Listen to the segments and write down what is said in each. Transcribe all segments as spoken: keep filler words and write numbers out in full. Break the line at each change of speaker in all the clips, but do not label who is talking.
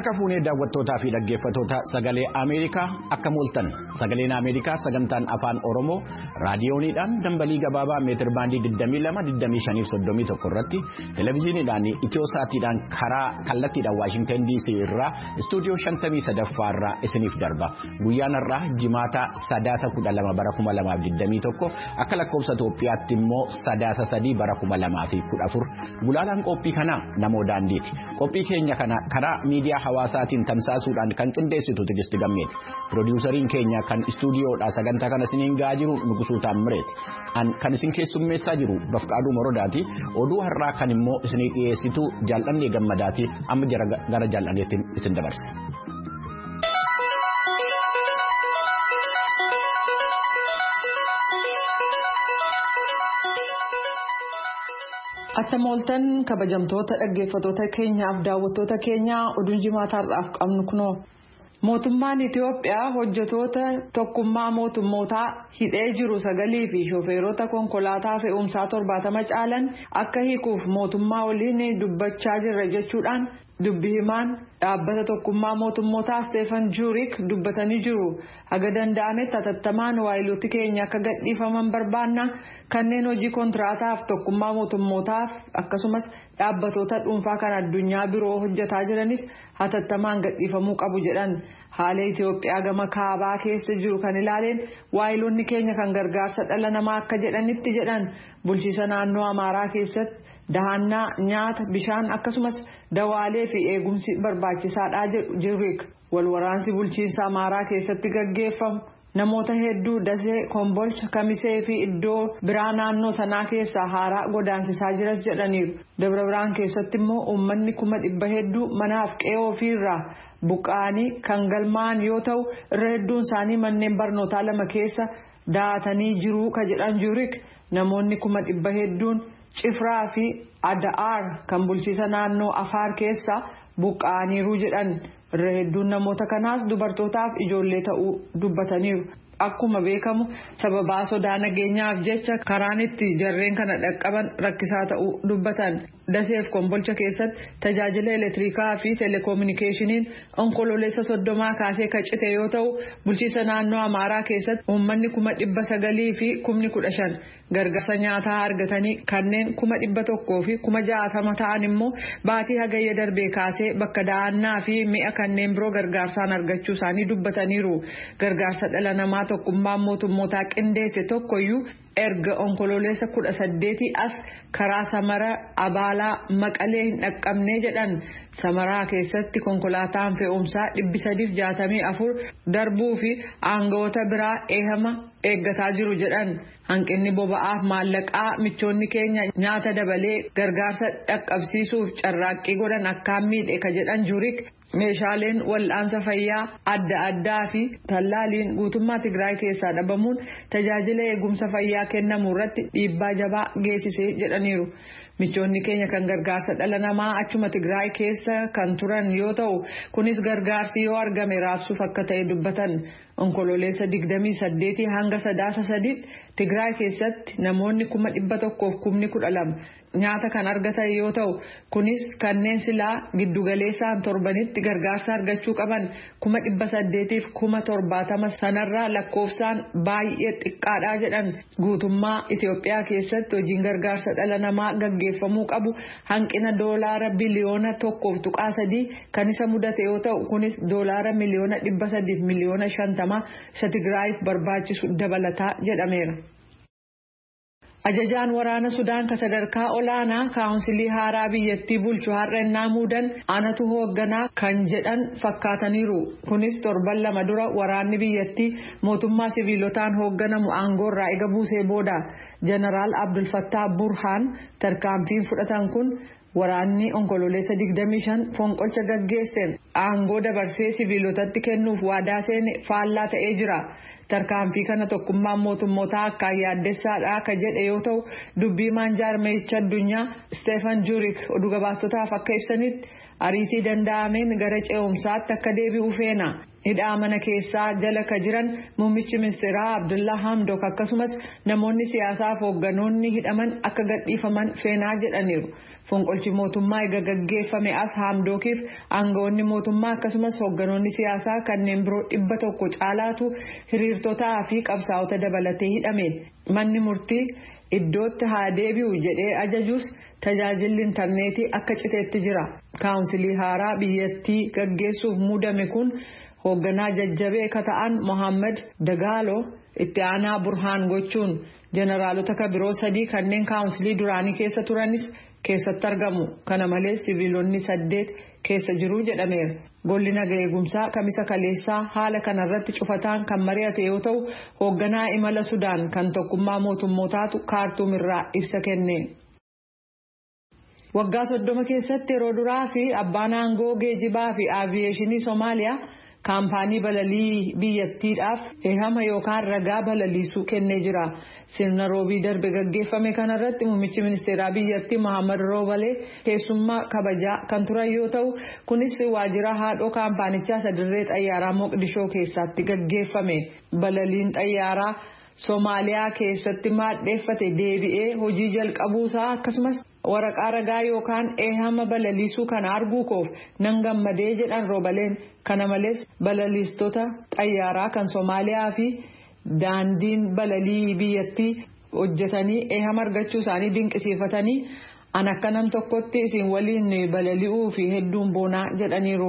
Harka fuunee daawwattootaa fi dhaggeeffattoota sagalee Ameerikaa akka mul'atan sagaleen Ameerikaa sagantaan afaan Oromoo raadiyooniidhaan dambalii gabaabaa meetir baandii digdamii lama digdamii shanii fi soddomii tokko irratti televezyiiniidhaan Itiyosaatiidhaan karaa kallattiidhaan Waashingtan D C irraa istuudiyoo shantamii sadaffaa irraa isiniif darba guyyaan irraa jimaata sadaasa kudha lama bara kuma lamaaf digdamii tokko akka lakkoofsa Itoophiyaatti immoo sadaasa sadii bara kuma lamaa fi kudha afur gulaalaan qophii kanaa namoo daandiiti qophii keenya kana karaa miidiyaa hawaasaatiin tamsaasuudhaan kan qindeessitu Tigisti Gammeeti. Piroodyuusariin keenya kan istuudiyoodhaa sagantaa kana isiniin gahaa jiru Nugusuu Taammireeti. Kan isin keessummeessaa jiru Bafqaaduu Morodaati. Oduu har'aa kan immoo isinii dhiyeessitu Jaallannee Gammadaati. Amma gara Jaallanneetti isin dabarsa.
Akka mooltan kabajamtoota dhaggeeffattoota keenyaaf daawwattoota keenyaa oduun jimaataarraaf qabnu kunoo mootummaan Itiyoophiyaa hojjetoota tokkummaa mootummootaa hidhee jiru sagalii fi shofeerota konkolaataa fe'umsaa torbaatama caalan akka hiikuuf mootummaa waliin dubbachaa jirra jechuudhaan dubbi himaan dhaabbata tokkummaa mootummootaa Steefan Juurik dubbatanii jiru. Haga danda'ametti hatattamaan waayilooti keenya akka gadhiifaman barbaanna kanneen hojii kontiraataaf tokkummaa mootummootaaf akkasumas dhaabbatoota dhuunfaa kan addunyaa biroo hojjetaa jiranis hatattamaan gadhiifamuu qabu jedhan. Haala Itiyoophiyaa gama kaabaa keessa jiru kan ilaaleen waayiloonni keenya kan gargaarsa dhala namaa akka jedhanitti jedhan bulchiisa naannoo Amaaraa keessatti dahannaa nyaata bishaan akkasumas dawaalee fi eegumsi barbaachisaadha jedhu Juurik. Walwaraansi bulchiinsa Amaaraa keessatti gaggeeffamu namoota hedduu Dasee, Kombolcha, Kamisee fi iddoo biraa naannoo sanaa keessaa haaraa godaansisaa jiras jedhaniiru. Dabra Biraan keessatti immoo uummanni kuma dhibba hedduu manaaf qe'ee ofiirraa buqqa'anii kan galmaa'an yoo ta'u irra hedduun isaanii manneen barnootaa lama keessa daatanii jiru ka jedhan Juurik. Namoonni kuma dhibba hedduun Cifraa fi Ada'aar kan bulchiisa naannoo Afaar keessa buqqa'aniiru jedhan. Irra hedduun namoota kanaas dubartootaaf ijoollee ta'uu dubbataniiru. Akkuma beekamu sababaa sodaa nageenyaaf jecha karaan itti jarreen kana dhaqqaban rakkisaa ta'uu dubbatan. Daseef Kombolcha keessatti tajaajila elektirikaa fi telekominikeeshiniin onkololeessa soddomaa kaasee kacite yoo ta'u bulchiisa naannoo Amaaraa keessatti uummanni kuma dhibba sagalii fi kumni kudha shan gargaarsa nyaataa argatanii kanneen kuma dhibba tokkoo fi kuma jaatama ta'an immoo baatii hagayya darbee kaasee bakka da'annaa fi mi'a kanneen biroo gargaarsaan argachuu isaanii dubbataniiru. Gargaarsa dhala namaa tokkummaan mootummootaa qindeesse tokkoyyuu erga onkololeessa kudha saddeetii as karaa Samara Abaalaa Maqalee hin dhaqqabnee jedhan. Samaraa keessatti konkolaataan fe'umsaa dhibbi sadiif jaatamii afur darbuu fi aangawoota biraa eehama eeggataa jiru jedhan. Hanqinni boba'aaf maallaqaa michoonni keenya nyaata dabalee gargaarsa dhaqqabsiisuuf carraaqqii godhan akkaan miidhe ka jedhan Juurik. Meeshaaleen wal'aansa fayyaa adda addaa fi tallaaliin guutummaa Tigraay keessaa dhabamuun tajaajila eegumsa fayyaa kennamu irratti dhiibbaa jabaa geessisee jedhaniiru. Michoonni keenya kan gargaarsa dhala namaa achuma Tigraay keessa kan turan yoo ta'u kunis gargaarsi yoo argame raabsuuf akka ta'e dubbatan. Onkololeessa digdamii saddeetii hanga sadaasa sadii Tigraay keessatti namoonni kuma dhibba tokkoof kumni kudha lama nyaata kan argatan yoo ta'u kunis kanneen silaa giddugaleessaan torbanitti gargaarsa argachuu qaban kuma dhibba saddeetiif kuma torbaatama sanarraa lakkoofsaan baay'ee xiqqaadha jedhan. Guutummaa Itiyoophiyaa keessatti hojiin gargaarsa dhala namaa gaggeeffamuu qabu hanqina doolaara biliyoona tokkoof tuqaa sadii kan isa mudate yoo ta'u kunis doolaara miliyoona dhibba sadiif miliyoona shantama isa Tigraayiif barbaachisu dabalataa jedhameera. Ajajaan waraana Sudaan ka sadarkaa olaanaa kaawunsilii haaraa biyyattii bulchu har'annaa muudan anatu hoogganaa kan jedhan fakkaataniiru. Kunis torban lama dura waraanni biyyattii mootummaa siviilotaan hoogganamu aangoorraa ega buusee booda. Jeneraal Abdul Fattah Burhaan tarkaanfiin fudhatan kun waraanni onkololeessa digdamii shan fonqolcha gaggeesseen aangoo dabarsee siviilotatti kennuuf waadaa seene faallaa ta'ee jira. Tarkaanfii kana tokkummaan mootummootaa akka yaaddessaadha ka jedhe yoo ta'u dubbii maanjaarmeecha addunyaa Steefan Juurik oduu gabaastotaaf akka ibsanitti ariitii danda'ameen gara ce'umsaatti akka deebi'u feena. hidhaa mana keessaa jala ka jiran muummichi ministeeraa Abdullaa Hamdok akkasumas namoonni siyaasaaf hoogganoonni hidhaman akka gadhiifaman feenaa jedhaniiru. Fonqolchi mootummaa eega gaggeeffame as Hamdokiif aangawoonni mootummaa akkasumas hoogganoonni siyaasaa kanneen biroo dhibba tokko caalaatu hiriirtotaa fi qabsaa'ota dabalatee hidhameen. Manni murtii iddootti haa deebi'u jedhee ajajuus tajaajilli intarneetii akka citeetti jira. Kaawunsilii haaraa biyyattii gaggeessuuf muudame kun hoogganaa jajjabee ka ta'an Mohaammed Dagaalo itti aanaa Burhaan gochuun jeneraalota ka biroo sadii kanneen kaawunsilii duraanii keessa turanis keessatti argamu. Kana malees siviilonni saddeet keessa jiru jedhameera. Golli nagaa eegumsaa kamisa kaleessaa haala kanarratti cufataan kan mari'ate yoo ta'u hoogganaa imala Sudaan kan tokkummaa mootummootaatu Kaartuum irraa ibsa kenne. Waggaa soddoma keessatti yeroo duraa fi abbaan aangoo geejibaa fi aaviyeeshinii Soomaaliyaa kaampaanii balalii biyyattiidhaaf eehama yookaan ragaa balaliisuu kennee jira. Sirna roobii darbe gaggeeffame kanarratti muummichi ministeeraa biyyattii Mohaammed Roobalee keessummaa kabajaa kan turan yoo ta'u kunis waajjira haadhoo kaampaanichaa sadarree xayyaaraa Moqdishoo keessatti gaggeeffame. Balaliin xayyaaraa Soomaaliyaa keessatti maadheeffate deebi'ee hojii jalqabuusaa akkasumas waraqaa ragaa yookaan eehama balaliisuu kana arguu koof nan gammadee jedhan Roobaleen. Kana malees balaliistota xayyaaraa kan Soomaaliyaa fi daandiin balalii biyyattii hojjetanii eehama argachuu isaanii dinqisiifatanii an akka nam tokkotti isin waliin balali'uu fi hedduun boonaa jedhaniiru.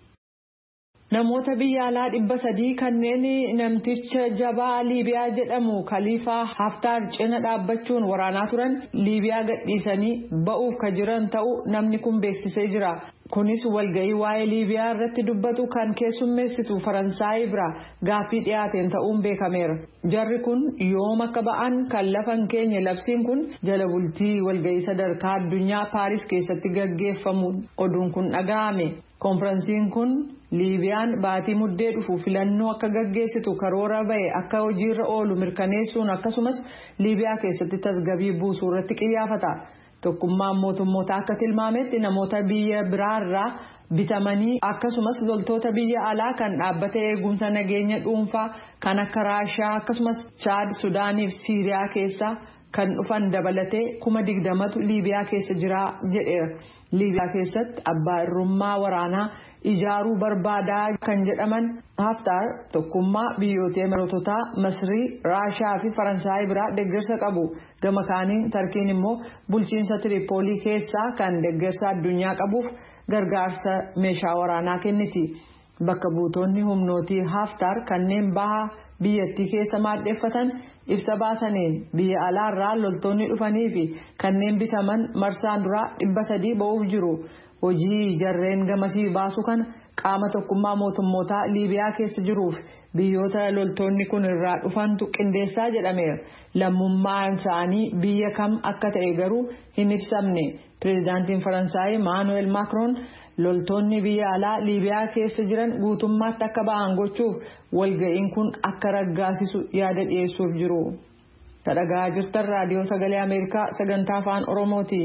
Namoota biyya alaa dhibba sadii kanneen namticha jabaa Liibiyaa jedhamu Khaliifaa Haftaar cina dhaabbachuun waraanaa turan Liibiyaa gadhiisanii ba'uuf ka jiran ta'uu namni kun beeksisee jira. Kunis walga'ii waa'ee Liibiyaa irratti dubbatu kan keessummeessitu Faransaay bira gaaffii dhiyaateen ta'uun beekameera. Jarri kun yoom akka ba'an kan lafan keenya labsiin kun jala bultii walga'ii sadarkaa addunyaa Paaris keessatti gaggeeffamuun oduun kun dhaga'ame. Konferansiin kun Liibiyaan baatii muddee dhufu filannoo akka gaggeessitu karoora ba'e akka hojiirra oolu mirkaneessuun akkasumas Liibiyaa keessatti tasgabbii buusuu irratti xiyyeeffata. Tokkummaan mootummoota akka tilmaametti namoota biyya biraarraa bitamanii akkasumas loltoota biyya alaa kan dhaabbata eegumsa nageenya dhuunfaa kan akka Raashiyaa akkasumas Chaad, Sudaanii fi Siiriyaa keessaa kan dhufan dabalatee kuma digdamatu Liibiyaa keessa jira jedheera. Liibiyaa keessatti abbaa irrummaa waraanaa ijaaruu barbaadaa kan jedhaman Haftaar tokkummaa biyyoota Imireetotaa, Masrii, Raashiyaa fi Faransaay biraa deeggarsa qabu. Gama kaaniin Tarkiin immoo bulchiinsa Tiripoolii keessaa kan deeggarsa addunyaa qabuuf gargaarsa meeshaa waraanaa kenniti. Bakka buutonni humnootii Haftaar kanneen baha biyyattii keessa maaddeeffatan ibsa baasaniin biyya alaarraa loltoonni dhufanii fi kanneen bitaman marsaan duraa dhibba sadii ba'uuf jiru. Hojii jarreen gamasii baasu kana qaama tokkummaa mootummootaa Liibiyaa keessa jiruuf biyyoota loltoonni kun irraa dhufantu qindeessaa jedhameera. Lammummaan isaanii biyya kam akka ta'e garuu hin ibsamne. Pireezidaantiin Faransaay Maanuweel Maakroon loltoonni biyya alaa Liibiyaa keessa jiran guutummaatti akka ba'an gochuuf walga'iin kun akka raggaasisu yaada dhiyeessuuf jiru. Dhaggeeffachaa jirtan raadiyoo sagalee Ameerikaa sagantaa afaan Oromooti.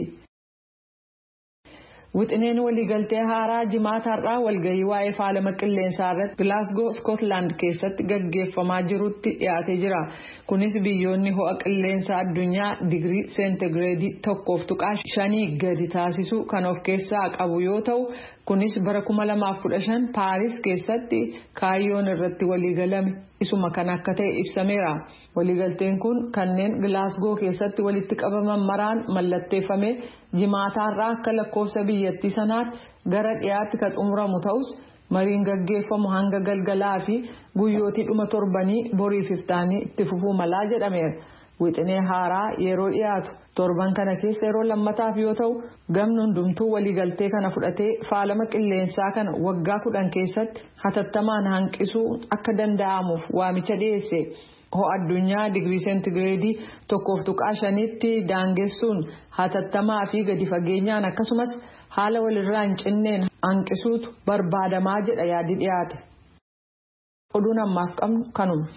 Wixineen waliigaltee haaraa jimaataarraa walgahii waa'ee faalama qilleensaa irratti Glasgow Scotland keessatti gaggeeffamaa jirutti dhiyaatee jira. Kunis biyyoonni ho'a qilleensaa addunyaa digirii seentigireedii tokkoof tuqaa shanii gadi taasisu kan of keessaa qabu yoo ta'u kunis bara kuma lamaaf kudha shan Paaris keessatti kaayyoon irratti waliigalame isuma kan akka ta'e ibsameera. Waliigalteen kun kanneen Glasgow keessatti walitti qabaman maraan mallatteeffame jimaataarraa akka lakkoofsa biyyattii sanaatti gara dhiyaatti kan xumuramu ta'us mariin gaggeeffamu hanga galgalaa fi guyyootii dhuma torbanii boriif iftaanii itti fufuu malaa jedhameera. Wixinee haaraa yeroo dhiyaatu torban kana keessa yeroo lammataaf yoo ta'u gamni hundumtuu waliigaltee kana fudhatee faalama qilleensaa kana waggaa kudhan keessatti hatattamaan hanqisuu akka danda'amuuf waamicha dhiyeesse. Ho'a addunyaa digirii seentigireedii tokkoof tuqaa shanitti daangessuun hatattamaa fi gadi fageenyaan akkasumas haala walirraa hin cinneen hanqisuutu barbaadamaa jedha yaadi dhiyaate. Oduun ammaaf qabnu kanuma.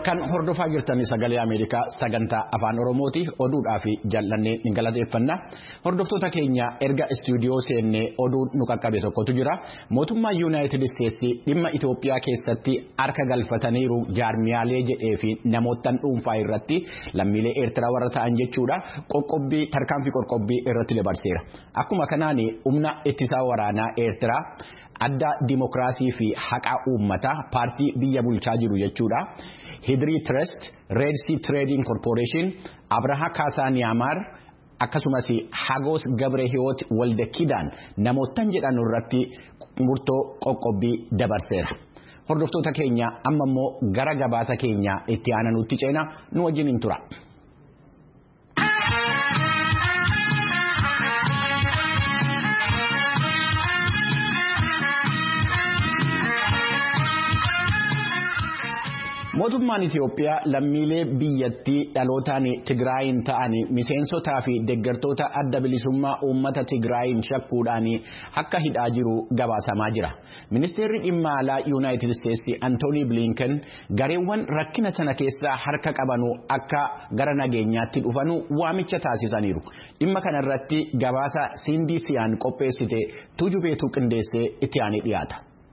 Kan hordofaa jirtan sagalee Ameerikaa sagantaa afaan Oromooti oduudhaa fi jallannee ni galateeffanna. Hordoftoota keenya erga istuudiyoo seennee oduu nu qaqqabe tokkotu jira. Mootummaa Yuunaayitid Isteetsi dhimma Itoophiyaa keessatti harka galfataniiru jaarmiyaalee jedhee fi namoottan dhuunfaa irratti lammiilee Eertiraa warra ta'an jechuudha. Qoqqobbii tarkaanfii qoqqobbii irratti dabarseera. Akkuma kanaan humna ittisaa waraanaa Eertiraa adda dimokiraasii fi haqaa uummataa paartii biyya bulchaa jiru jechuudha. Hidrii Trust, Red Sea Trading Corporation, Abraha Kaasaa Niyaamaar akkasumas Hagos Gabre Hiwoot Waldakidaan namootan jedhan irratti murtoo qoqqobbii dabarseera. Hordoftoota keenya amma immoo gara gabaasa keenya itti aananutti ceena nu wajjin tura. Mootummaan Itoophiyaa lammiilee biyyattii dhalootaan Tigraayin ta'an miseensotaa fi deeggartoota adda bilisummaa uummata Tigraayin shakkuudhaan akka hidhaa jiru gabaasamaa jira. Ministeerri dhimma alaa Yuunaayitid Isteetsi Antoonii Bilinken gareewwan rakkina sana keessaa harka qabanu akka gara nageenyaatti dhufanu waamicha taasisaniiru. Dhimma kanarratti gabaasa Sindii Siyaan qopheessite Tujubeetu qindeessee itti aanee dhiyaata.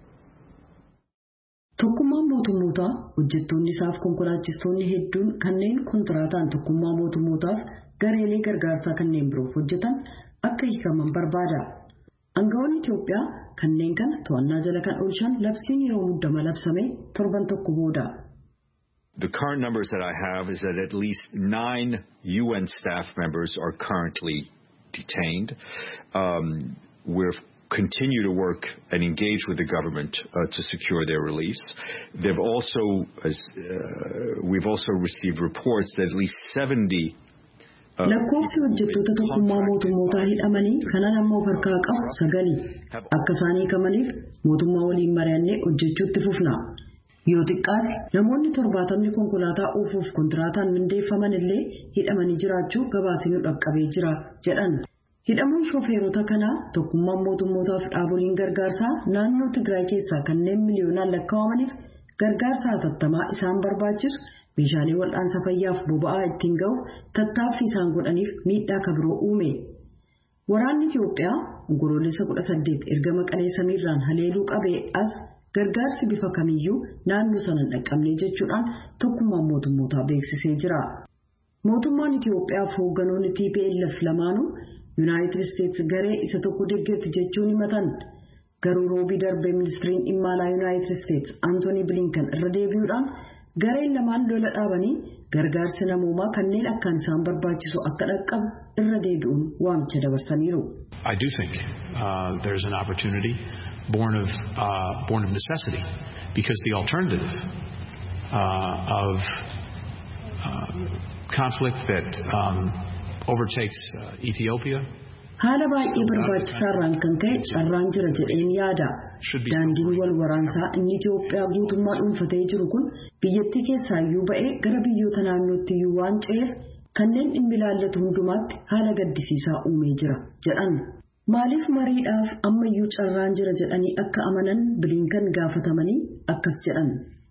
Tokkummaan mootummootaa hojjettoonni isaaf konkolaachistoonni hedduun kanneen kontiraataan tokkummaa mootummootaaf gareelee gargaarsaa kanneen biroof hojjetan akka hiikaman barbaada. Aangawoonni Itoophiyaa kanneen kana to'annaa jala kan oolchan labsiin yeroo muddama labsame torban tokko booda.
The current numbers that I have is that at least nine U N staff members are currently detained. Um, we're continue to work and engage with the government uh, to secure their release. They've also, as uh, we've also received reports that at least seventy.
Lakkoofsi hojjettoota tokkummaa mootummootaa hidhamanii kanaan ammoo harkaa qabu sagali akka isaan hiikamaniif mootummaa waliin mari'annee hojjechuutti fufna. Yoo xiqqaate namoonni torbaatamni konkolaataa oofuuf kontiraataan mindeeffaman illee hidhamanii jiraachuu gabaasni dhaqqabee jira jedhan. Hidhamuun shofeerota kanaa tokkummaan mootummootaaf dhaaboliin gargaarsaa naannoo Tigraay keessaa kanneen miliyoonaan lakkaa'amaniif gargaarsa hatattamaa isaan barbaachisu meeshaalee wal'aansa fayyaaf boba'aa ittiin ga'uuf tattaaffii isaan godhaniif miidhaa kabiroo uume. Waraanni Itoophiyaa onkoloolessa kudha saddeet erga Maqalee samiirraan haleeluu qabee as gargaarsi bifa kamiyyuu naannoo sana hin dhaqqabne jechuudhaan tokkummaan mootummootaa beeksisee jira. Mootummaan Itoophiyaa fi hoogganoonni T P L F lamaanuu United States garee isa tokko deeggarti jechuun himatan. Garuu roobii darbee ministiriin dhimma alaa United States Anthony Blinken irra deebi'uudhaan gareen lamaan lola dhaabanii gargaarsa namoomaa kanneen akkaan isaan barbaachisu akka dhaqqabu irra deebi'uun waamicha dabarsaniiru.
I do think uh, there's an opportunity born of uh, born of necessity because the alternative uh, of uh, conflict that um, overtakes uh, Ethiopia.
Haala baay'ee barbaachisaarraan kan ka'e carraan jira jedheen yaada. Daandiin wal waraansaa inni Itoophiyaa guutummaa dhuunfatee jiru kun biyyattii keessaa iyyuu ba'ee gara biyyoota naannootti iyyuu waan ce'eef kanneen dhimmi ilaallatu hundumaatti haala gaddisiisaa uumee jira jedhan. Maaliif mariidhaaf ammayyuu carraan jira jedhanii akka amanan Bilinken gaafatamanii akkas jedhan.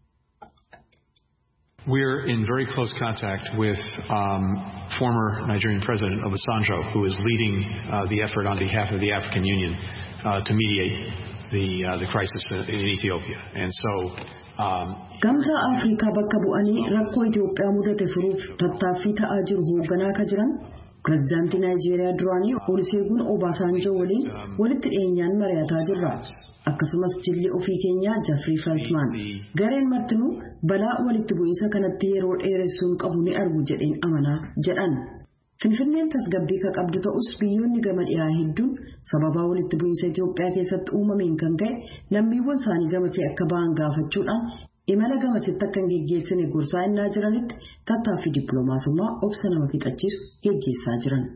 We're in very close contact with um, former Nigerian President Obasanjo, who is leading uh, the effort on behalf of the African Union uh, to mediate the uh, the crisis in Ethiopia. And so, um,
Gamtaa Afrikaa bakka bu'anii rakkoo Itoophiyaa mudate furuuf tattaaffii ta'aa jiru hoogganaa akka jiran pirezidaantii Naayijeeriyaa duraanii Olusegun Obasanjo waliin walitti dhiyeenyaan mari'ataa jirra. Akkasumas jilli ofii keenyaa Jeffrey Feltman gareen martinuu balaa walitti bu'iinsa kanatti yeroo dheeressuun qabu ni argu jedheen amanaa jedhan. Finfinneen tasgabbii ka qabdu ta'us biyyoonni gama dhiyaa hedduun sababaa walitti bu'iinsa Itoophiyaa keessatti uumameen kan ka'e lammiiwwan isaanii gamasee akka ba'an gaafachuudhaan imala gamasitti akka hin geggeessine gorsaa innaa jiranitti tattaaffii dippiloomaasummaa obsa nama fixachiisu geggeessaa jiran.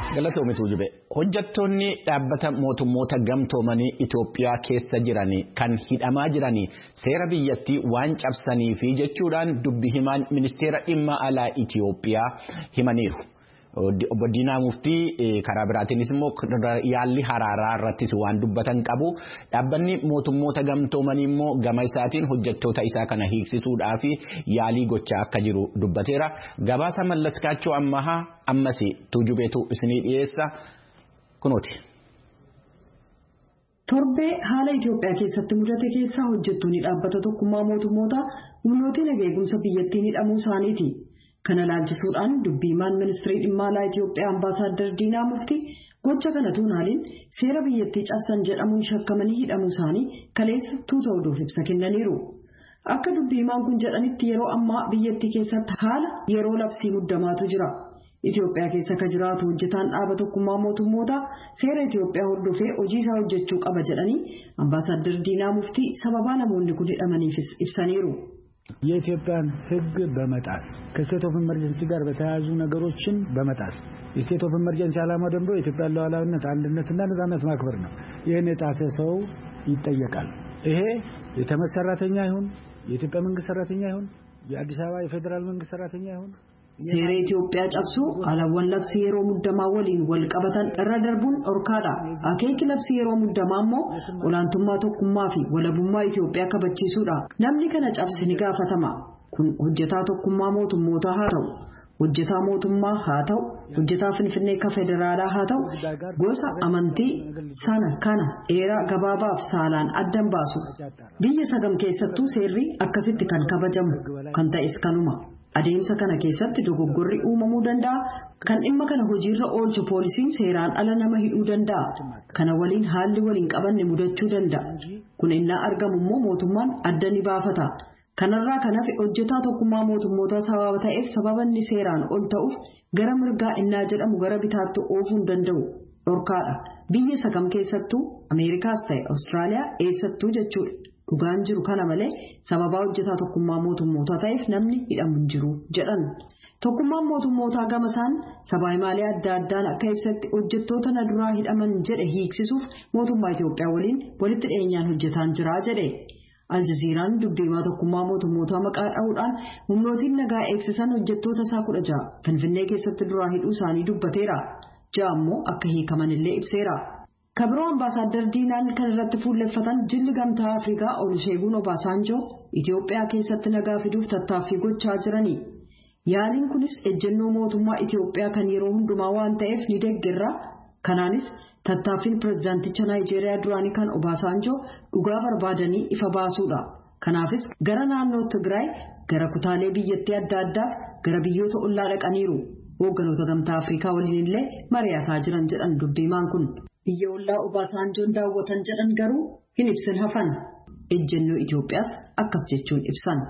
Galatoomii Tuujube hojjettoonni dhaabbata mootummoota gamtoomanii Itoophiyaa keessa jiranii kan hidhamaa jiranii seera biyyattii waan cabsanii fi jechuudhaan dubbi himaan ministeera dhimma alaa Itoophiyaa himaniiru. Obbo Diinaa Muftii karaa biraatiinis immoo yaalli haraaraa irrattis waan dubbatan qabu. Dhaabbanni mootummoota gamtoomanii immoo gama isaatiin hojjettoota isaa kana hiiksisuudhaaf yaalii gochaa akka jiru dubbateera. Gabaasa Mallaskaachoo ammahaa ammas Tuujubeetu isinii dhiyeessa kunooti.
Torbee haala Itoophiyaa keessatti mudate keessa hojjettoonni dhaabbata tokkummaa mootummoota humnoota nageegumsa biyyattiin hidhamuu isaaniiti. Kana laalchisuudhaan dubbiimaan ministeera dhimma alaa Itoophiyaa ambaasaaddar Diinaa Muftii gocha kana tuunaaliin seera biyyattii cabsan jedhamuun shakkamanii hidhamuu isaanii kaleessa tuuta oduuf ibsa kennaniiru. Akka dubbiimaan kun jedhanitti yeroo ammaa biyyattii keessatti haala yeroo labsii muddamaatu jira. Itoophiyaa keessa ka jiraatu hojjetaan dhaaba tokkummaa mootummoota seera Itoophiyaa hordofee hojii isaa hojjechuu qaba jedhanii ambaasaaddar Diinaa Muftii sababaa namoonni kun hidhamaniifis ibsaniiru.
የኢትዮጵያን ሕግ በመጣስ ከስቴት ኦፍ ኢመርጀንሲ ጋር በተያያዙ ነገሮችን በመጣስ የስቴት ኦፍ ኢመርጀንሲ ዓላማ ደግሞ የኢትዮጵያን ሉዓላዊነት አንድነትና ነጻነት ማክበር ነው። ይሄን የጣሰ ሰው ይጠየቃል። ይሄ የተመሰረተ ሰራተኛ ይሁን የኢትዮጵያ መንግስት ሰራተኛ ይሁን የአዲስ አበባ የፌደራል መንግስት ሰራተኛ ይሁን
Seera Itoophiyaa cabsuu alawwan labsii yeroo muddamaa waliin wal qabatan irra darbuun dhorkaadha. Akeeki labsii yeroo muddamaa immoo olaantummaa tokkummaa fi walabummaa Itoophiyaa kabachiisuudha. Namni kana cabse ni gaafatama. Kun hojjetaa tokkummaa mootummootaa haa ta'u, hojjetaa mootummaa haa ta'u, hojjetaa Finfinnee ka federaalaa haa ta'u, gosa amantii sana kana dheeraa gabaabaaf saalaan addan baasu. Biyya sagam keessattuu seerri akkasitti kan kabajamu kan ta'es kanuma. Adeemsa kana keessatti dogoggorri uumamuu danda'a. Kan dhimma kana hojiirra oolchu poolisiin seeraan ala nama hidhuu danda'a. Kana waliin haalli waliin qabanne mudachuu danda'a. Kun innaa argamu immoo mootummaan adda ni baafata. Kanarraa kan hafe hojjetaa tokkummaa mootummootaa sababa ta'eef sababanni seeraan ol ta'uuf gara mirgaa innaa jedhamu gara bitaatti oofuu hin danda'u. Dhorkaadha. Biyya sagam keessattuu Ameerikaas ta'e Awustiraaliyaa eessattuu jechuudha. Dhugaan jiru kana malee sababaa hojjetaa tokkummaa mootummootaa ta'eef namni hidhamu hin jiru jedhan. Tokkummaan mootummootaa gamasaan sabaa himaalee adda addaan akka ibsatti hojjettoota na duraa hidhaman jedhe hiiksisuuf mootummaa Itoophiyaa waliin walitti dhiyeenyaan hojjetaan jira jedhe. Aljaziiraan dubbiimaa tokkummaa mootummootaa maqaa dha'uudhaan humnootiin nagaa eegsisan hojjettoota isaa kudha ja'a Finfinnee keessatti duraa hidhuu isaanii dubbateera. Ja'a immoo akka hiikaman illee ibseera. Kabiroo ambaasaaddar Diinaan kan irratti fuulleffatan jilli gamtaa Afrikaa Oluseegun Obaasanjoo Itoophiyaa keessatti nagaa fiduuf tattaaffii gochaa jirani. Yaaliin kunis ejjennoo mootummaa Itoophiyaa kan yeroo hundumaa waan ta'eef ni deeggarra. Kanaanis tattaaffiin pirezidaanticha Naayijeeriyaa duraanii kan Obaasanjoo dhugaa barbaadanii ifa baasuudha. Kanaafis gara naannoo Tigraay, gara kutaalee biyyattii adda addaa, gara biyyoota ollaa dhaqaniiru. Hoogganoota gamtaa Afrikaa waliin illee mari'ataa jiran jedhan dubbiimaan kun. Biyya ollaa Obaasanjoon daawwatan jedhan garuu hin ibsin hafan. Ejjennoo Itoophiyaas akkas jechuun ibsan.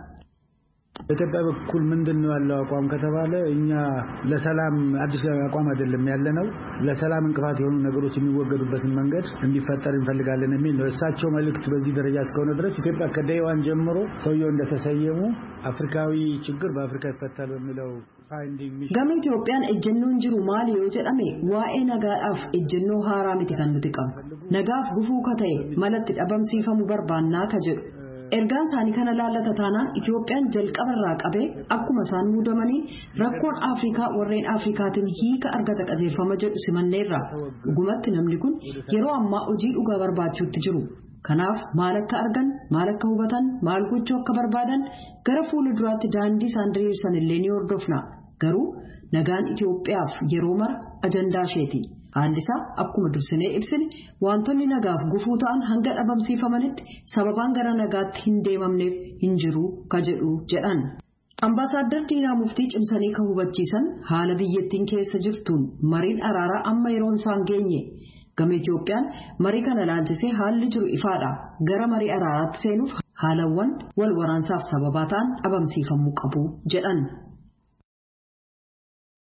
በኢትዮጵያ በኩል ምንድነው ያለው አቋም ከተባለ እኛ ለሰላም አዲስ አቋም አይደለም ያለነው ለሰላም እንቅፋት የሆኑ ነገሮች የሚወገዱበትን መንገድ እንዲፈጠር እንፈልጋለን የሚል ነው። እሳቸው መልእክት በዚህ ደረጃ እስከሆነ ድረስ ኢትዮጵያ ከደይዋን ጀምሮ ሰውየው እንደተሰየሙ አፍሪካዊ ችግር በአፍሪካ ይፈታል በሚለው
Gama Itoophiyaan ejjennoon jiru maali yoo jedhame waa'ee nagaadhaaf ejjennoo haaraa miti kan nuti qabnu. Nagaaf gufuu ka ta'e malatti dhabamsiifamuu barbaannaa ka jedhu. Ergaan isaanii kana laallata taanaan Itoophiyaan jalqabarraa qabee akkuma isaan muudamanii rakkoon Afrikaa warreen Afrikaatiin hiika argata qajeelfama jedhu simanneerra. Dhugumatti namni kun yeroo ammaa hojii dhugaa barbaachuutti jiru. Kanaaf maal akka argan, maal akka hubatan, maal gochuu akka barbaadan gara fuula duraatti daandii isaan diriirsan illee ni hordofna. Garuu nagaan Itoophiyaaf yeroo mara ajandaa isheeti. Haalli isaa akkuma dursinee ibsine wantoonni nagaaf gufuu ta'an hanga dhabamsiifamanitti sababaan gara nagaatti hin deemamneef hin jiru ka jedhu jedhan. Ambaasaaddar Diinaa Muftii cimsanii kan hubachiisan haala biyyattiin keessa jirtuun mariin araaraa amma yeroon isaan geenye. Gama Itoophiyaan marii kana laalchisee haalli jiru ifaadha. Gara marii araaraatti seenuuf haalawwan wal waraansaaf sababaa ta'an dhabamsiifamuu qabu jedhan.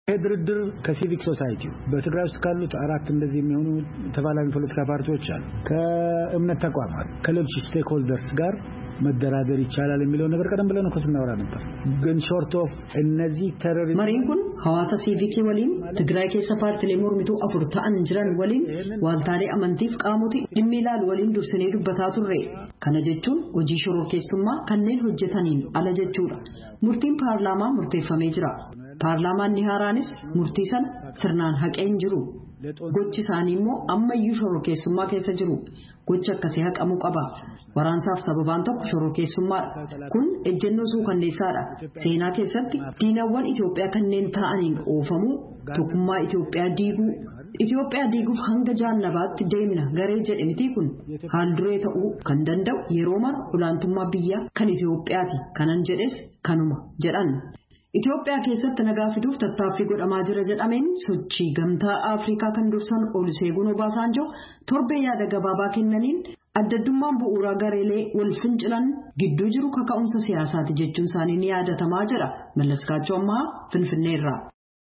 ድርድር ከሲቪክ ሶሳይቲ በትግራይ ውስጥ ካሉት አራት እንደዚህ የሚሆኑ ተባላሚ ፖለቲካ ፓርቲዎች አሉ። ከእምነት ተቋማት ከሌሎች ስቴክሆልደርስ ጋር መደራደር ይቻላል የሚለው ነገር ቀደም ብለን እኮ ስናወራ ነበር። ግን ሾርት ኦፍ እነዚህ ቴሮሪስት
ማሪንኩን ሐዋሳ ሲቪክ ወሊን ትግራይ ከሰ ፓርቲ ለሞርሚቱ አፍርታን እንጅራን ወሊን ዋልታሌ አመንቲፍ ቃሙቲ ድሚላል ወሊን ዱርሰኔ ዱበታ ቱሬ ከነጀቹን ወጂ ሽሮ ኬስቱማ ከነን ሆጀታኒን አለጀቹራ ሙርቲን ፓርላማ ሙርቴፈሜ ጅራ ፓርላማን ኒሃራንስ ሙርቲሰን ስርናን ሀቀን ጅሩ ጎች ሳኒሞ አመዩ ሽሮ ኬስቱማ ከሰ ጅሩ ጎች አከሰ ሀቀሙ ቀባ ወራንሳፍ ሰበባን tokko ሽሮ ኬስቱማ ኩን እጀኖሱ ከነሳዳ ሴና ከሰቲ ዲናዋን ኢትዮጵያ ከነን ታአኒን ኦፈሙ ቶኩማ ኢትዮጵያ ዲጉ ኢትዮጵያ ዲጉፍ hanga jaannabaatti deemina garee jedhamti kun haalduree ta'uu kan danda'u yeroo mar olaantummaa biyya kan Itoophiyaati kanan jedhes kanuma jedhan Itoophiyaa keessatti nagaa fiduuf tattaaffii godhamaa jira jedhameen sochii gamtaa Afrikaa kan dursan Oluseegun Obasanjo torbee yaada gabaabaa kennaniin addaddummaan bu'uuraa gareelee wal fincilan gidduu jiru kaka'umsa siyaasaati jechuun isaanii ni yaadatamaa jira Mallaskaachoo ammaa Finfinneerraa.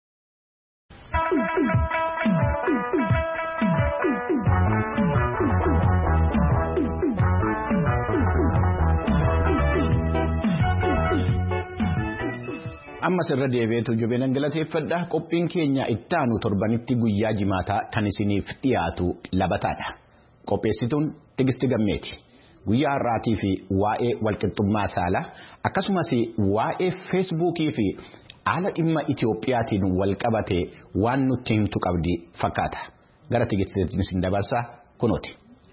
amma sirra deebi'eetu jubeen galateeffadha qophiin keenya ittaanu torbanitti guyyaa jimaataa kan isiniif dhiyaatu labataadha qopheessituun Tigisti Gammeeti guyyaa har'aatii fi waa'ee walqixxummaa saalaa akkasumas waa'ee feesbuukii fi haala dhimma Itiyoophiyaatiin wal qabatee waan nutti himtu qabdi fakkaata gara Tigistiitiin isin dabarsaa kunooti.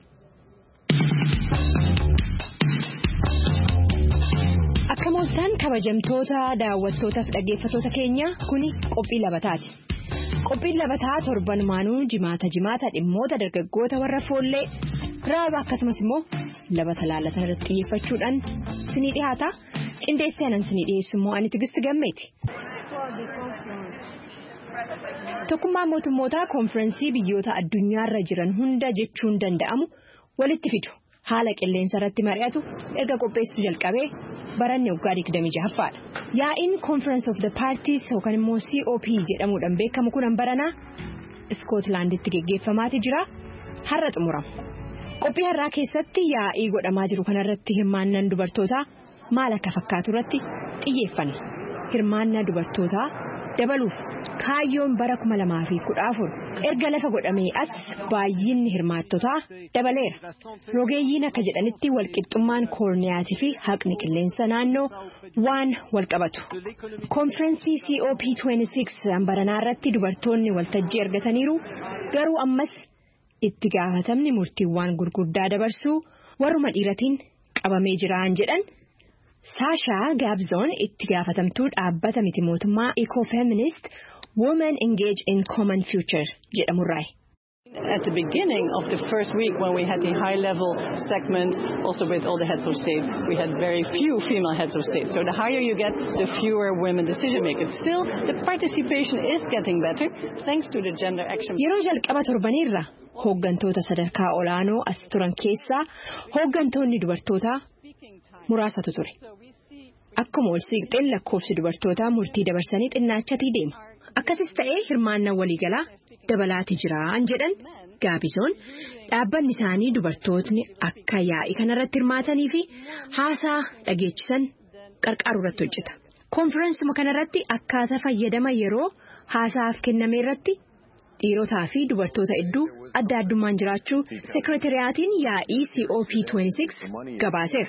Kamooltaan kabajamtoota daawwattootaaf dhaggeeffattoota keenya kuni qophii labataati. Qophiin labataa torban maanuu jimaata jimaata dhimmoota dargaggoota warra foollee raaba akkasumas immoo labata laalatan irratti xiyyeeffachuudhaan sinii dhiyaata. Qindeessaanan sinii dhiyeessu immoo ani Tigisti Gammeeti. Tokkummaa mootummootaa konferensii biyyoota addunyaarra jiran hunda jechuun danda'amu walitti fidu. Haala qilleensa irratti mari'atu erga qopheessuu jalqabee baranne waggaa digdamii jahaffaadha. Yaa'iin Conference of the Parties yookaan immoo C O P jedhamuudhaan beekamu kun baranaa Iskootlaanditti geggeeffamaati jira. Har'a xumurama. Qophii har'aa keessatti yaa'ii godhamaa jiru kanarratti hirmaannaan dubartootaa maal akka fakkaatu irratti xiyyeeffanna. Hirmaannaa dubartootaa dabaluuf kaayyoon bara kuma lamaa fi kudha afur erga lafa godhamee as baay'inni hirmaattotaa dabaleera. Rogeeyyiin akka jedhanitti walqixxummaan koorniyaatii fi haqni qilleensa naannoo waan wal qabatu. Konferensii C O P digdamii lama baranaa irratti dubartoonni waltajjii argataniiru garuu ammas itti gaafatamni murtiiwwan gurguddaa dabarsuu warruma dhiiratiin qabamee jiraan jedhan. Saashaa Gaabzoon itti gaafatamtuu dhaabbata miti mootummaa Ecofeminist Women Engage in Common Future jedhamurraayi.
At the beginning of the first week when we had the high-level segment, also with all the heads of state, we had very few female heads of state. So the higher you get, the fewer women decision makers. Still, the participation is getting better thanks to the gender action.
Yeroo jalqaba torbanirra hooggantoota sadarkaa olaanoo as turan keessaa hooggantoonni dubartootaa muraasatu ture. Akkuma ol siqxeen lakkoofsi dubartootaa murtii dabarsanii xinnaachatii deema. Akkasis ta'ee hirmaannaa waliigalaa dabalaatii jiraan jedhan Gaabizoon dhaabbanni isaanii dubartootni akka yaa'ii kanarratti hirmaatanii fi haasaa dhageechisan qarqaaru irratti hojjeta. Konferensuma kanarratti akkaataa fayyadama yeroo haasaaf kenname irratti dhiirotaa fi dubartoota hedduu adda addummaan jiraachuu seekretariyaatiin yaa'ii C O P digdamii lama gabaaseera.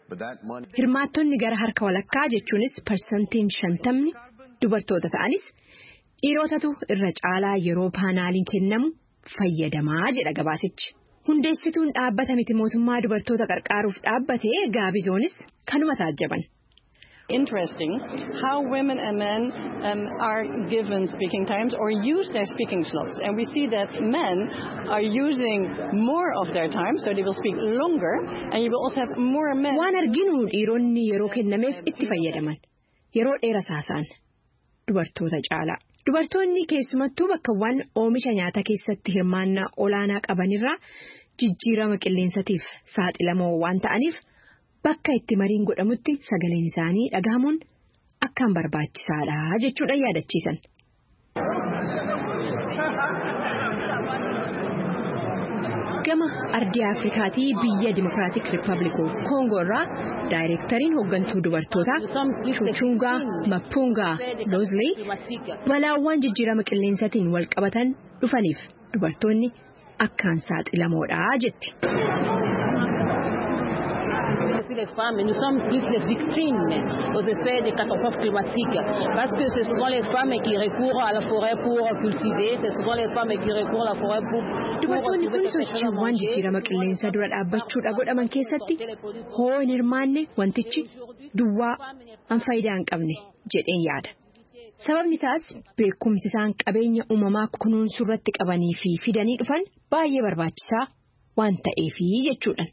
Hirmaattonni gara harka walakkaa jechuunis parsantiin shantamni dubartoota ta'anis dhiirotatu irra caalaa yeroo paanaaliin kennamu fayyadamaa jedha gabaasichi. Hundeessituun dhaabbata miti mootummaa dubartoota qarqaaruuf dhaabbatee Gaabizoonis kanuma taajjaban.
Interesting how women and men um, are given speaking times or use their speaking slots. And we see that men are using more of their time, so they will speak longer, and you will also have more men.
Waan arginu dhiironni yeroo kennameef itti fayyadaman. Yeroo dheeraa saasaan dubartoota caalaa. Dubartoonni keessumattuu bakkawwan oomisha nyaataa keessatti hirmaannaa olaanaa qabanirraa jijjiirama qilleensatiif saaxilamoo waan ta'aniif bakka itti mariin godhamutti sagaleen isaanii dhagahamuun akkaan barbaachisaadha jechuudha yaadachiisan. Gama ardii Afrikaatii biyya Dimokiraatik Riippaabilik of Koongoo irraa daayireektariin hooggantuu dubartootaa Chuchungaa Mapungaa Lozley balaawwan jijjiirama qilleensaatiin wal qabatan dhufaniif dubartoonni akkaan saaxilamoodha jetti.
Les femmes, nous sommes plus les victimes aux effets des catastrophes climatiques parce que c'est souvent les femmes qui recourent à la forêt pour cultiver, c'est souvent les femmes qui recourent à la forêt pour
dubartoonni kun sochiiwwan jijjiirama qilleensaa dura dhaabbachuudha godhaman keessatti hoo hin hirmaanne wantichi duwwaa an faayidaa hin qabne jedheen yaada. Sababni isaas beekumsi isaan qabeenya uumamaa kunuunsuu irratti qabanii fi fidanii dhufan baay'ee barbaachisaa waan ta'eefi jechuudhaan.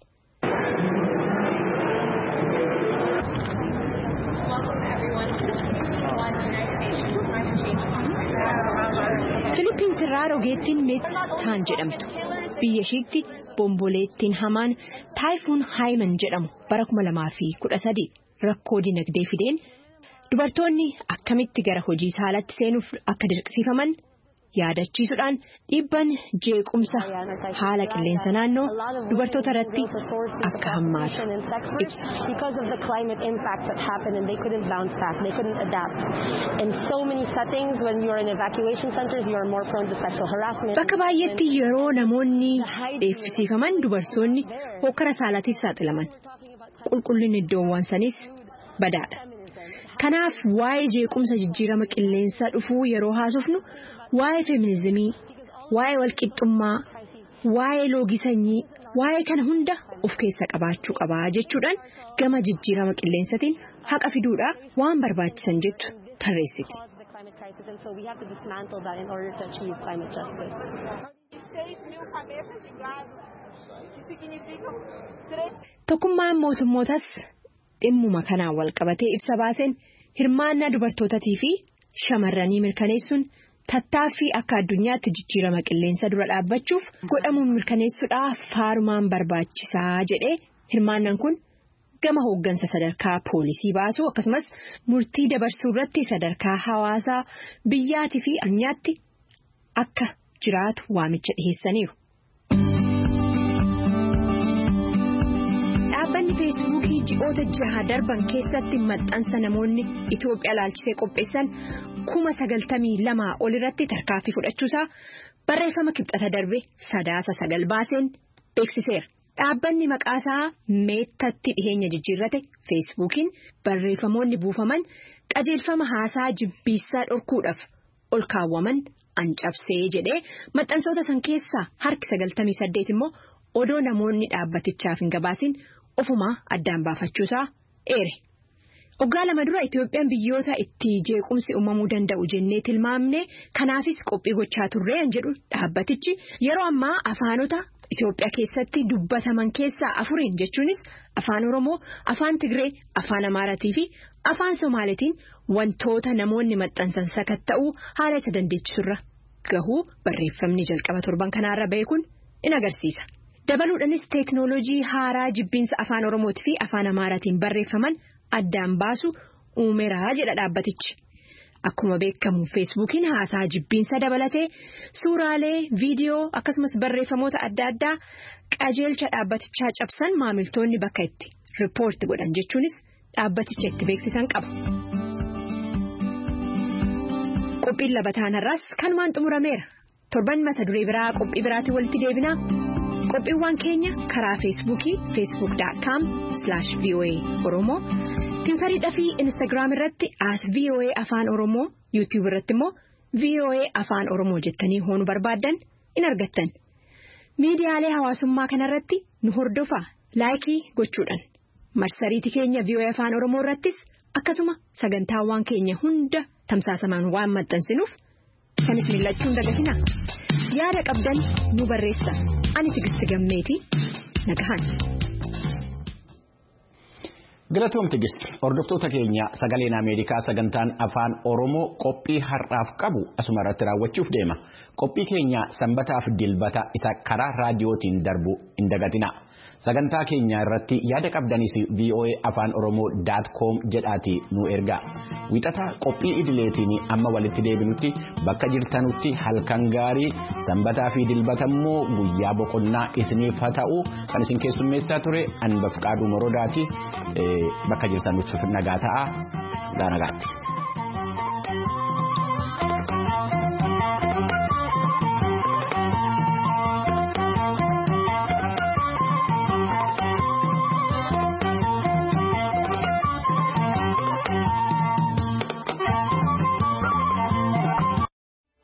Philippines irraa rogeettiin Meetistaan jedhamtu biyya ishiitti bomboleettiin hamaan Taayifuun Haayiman jedhamu bara kuma lamaa fi kudha sadii rakkoo dinagdee fideen dubartoonni akkamitti gara hojii saalatti seenuuf akka dirqisiifaman yaadachiisuudhaan dhiibban jeequmsa haala qilleensa naannoo dubartoota irratti akka hammaatu ibsa.
Because of the climate impacts that happened and they couldn't bounce back, they couldn't adapt. In so many settings, when you're in evacuation centers, you're more prone to sexual harassment.
Bakka baay'eetti yeroo namoonni dheeffisiifaman dubartoonni hokkara saalaatiif saaxilaman. Qulqullinni iddoowwan sanis badaadha. Kanaaf waa'ee jeequmsa jijjiirama qilleensaa dhufuu yeroo haasofnu waa'ee feminizimii, waa'ee walqixxummaa, waa'ee loogii sanyii, waa'ee kana hunda of keessa qabaachuu qabaa jechuudhaan gama jijjiirama qilleensaatiin haqa fiduudhaa waan barbaachisan jettu tarreessiti. Tokkummaan mootummootas dhimmuma kanaan wal qabatee ibsa baaseen hirmaannaa dubartootaatii fi shamarranii mirkaneessuun tattaaffii akka addunyaatti jijjiirama qilleensa dura dhaabbachuuf godhamuun mirkaneessuudhaaf faarumaan barbaachisaa jedhee hirmaannaan kun gama hooggansa sadarkaa poolisii baasuu akkasumas murtii dabarsuu irratti sadarkaa hawaasaa biyyaatii fi addunyaatti akka jiraatu waamicha dhiheessaniiru. Dhaabbanni feesbuukii ji'oota jaha darban keessatti maxxansa namoonni Itoophiyaa ilaalchisee qopheessan kuma sagaltamii lamaa ol irratti tarkaanfii fudhachuusaa barreeffama kibxata darbe sadaasa sagal baaseen beeksiseera. Dhaabbanni maqaasaa meettatti dhiheenya jijjiirrate feesbuukiin barreeffamoonni buufaman qajeelfama haasaa jibbiinsaa dhorkuudhaaf ol kaawwaman ancabsee jedhee maxxansoota san keessaa harki sagaltamii saddeet immoo odoo namoonni dhaabbatichaaf hin gabaasin ofumaa addaan baafachuusaa eere. Waggaa lama dura Itoophiyaan biyyoota itti jeequmsi uumamuu danda'u jennee tilmaamne kanaafis qophii gochaa turreen jedhu dhaabbatichi yeroo ammaa afaanota Itoophiyaa keessatti dubbataman keessaa afuriin jechuunis afaan Oromoo, afaan Tigree, afaan Amaaraatii fi afaan Somaaliitiin wantoota namoonni maxxansan sakatta'uu haala isa dandeechisurra gahuu barreeffamni jalqaba torban kanaarra ba'e kun in agarsiisa. Dabaluudhaanis teeknooloojii haaraa jibbiinsa afaan Oromootii fi afaan Amaaraatiin barreeffaman addaan baasu uumeraa jedha dhaabbatichi. Akkuma beekamu feesbuukiin haasaa jibbiinsa dabalatee suuraalee, viidiyoo akkasumas barreeffamoota adda addaa qajeelcha dhaabbatichaa cabsan maamiltoonni bakka itti riippoorti godhan jechuunis dhaabbaticha itti beeksisan qaba. Qophiin labataanarraas kanumaan xumurameera. Torban mata duree biraa qophii biraatiin walitti deebinaa. Qophiiwwan keenya karaa feesbuukii facebook dot com slash voa oromoo tiwutarii fi instagram irratti at voa afaan oromoo yuutiyuub irratti immoo voa afaan oromoo jettanii hoonuu barbaaddan in argattan. Miidiyaalee hawaasummaa kanarratti nu hordofaa laayikii gochuudhaan marsariitii keenya voa afaan oromoo irrattis akkasuma sagantaawwan keenya hunda tamsaasamaan waan maxxansinuuf sanis miillachuun dagatina. Yaada qabdan nu barreessa. Ani Tigisti Gammeetii nagahan.
Galatoomti gisti hordoftoota keenya sagaleen Ameerikaa sagantaan afaan Oromoo qophii har'aaf qabu asuma irratti raawwachuuf deema. Qophii keenya sanbataaf dilbata isa karaa raadiyootiin darbu hin dagatina. Sagantaa keenya irratti yaada qabdanis v o a afaan oromoo dot com jedhaati nu ergaa. Wixata qophii idileetiin amma walitti deebinutti bakka jirtanutti halkan gaarii sanbataa fi dilbata immoo guyyaa boqonnaa isiniif haa ta'u kan isin keessummeessaa ture Anbafqaaduu Morodaati bakka jirtanutti nagaa ta'a. Nagaatti.